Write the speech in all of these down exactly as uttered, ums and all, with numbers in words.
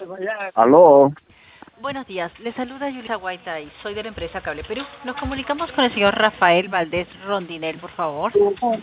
Aló. Buenos días, le saluda Yulisa Guaitay, soy de la empresa Cable Perú. Nos comunicamos con el señor Rafael Valdés Rondinel, por favor.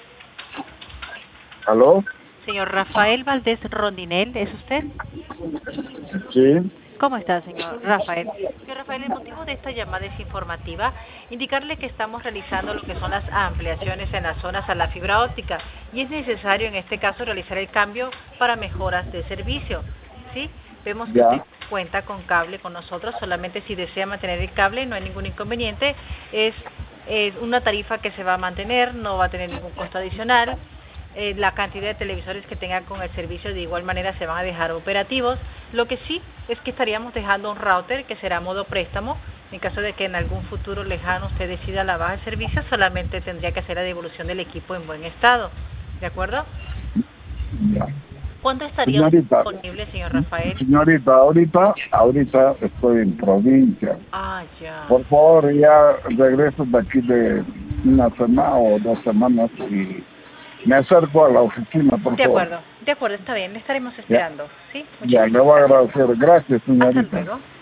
Aló. Señor Rafael Valdés Rondinel, ¿es usted? Sí. ¿Cómo está, señor Rafael? Señor Rafael, el motivo de esta llamada es informativa, indicarle que estamos realizando lo que son las ampliaciones en las zonas a la fibra óptica y es necesario en este caso realizar el cambio para mejoras de servicio, ¿sí? Vemos que Ya. usted cuenta con cable con nosotros, solamente si desea mantener el cable no hay ningún inconveniente, es, es una tarifa que se va a mantener, no va a tener ningún costo adicional. Eh, la cantidad de televisores que tengan con el servicio de igual manera se van a dejar operativos. Lo que sí es que estaríamos dejando un router que será modo préstamo. En caso de que en algún futuro lejano usted decida la baja de servicio, solamente tendría que hacer la devolución del equipo en buen estado. ¿De acuerdo? Ya. ¿Cuándo estaría Señorita, disponible, señor Rafael? señorita, ahorita, ahorita estoy en provincia. Ah, ya. Por favor, ya regreso de aquí de una semana o dos semanas y me acerco a la oficina, por De favor. acuerdo, de acuerdo, está bien, le estaremos Ya, esperando. ¿Sí? ya, Muchísimas le voy a gracias. agradecer. Gracias, Hasta señorita. luego.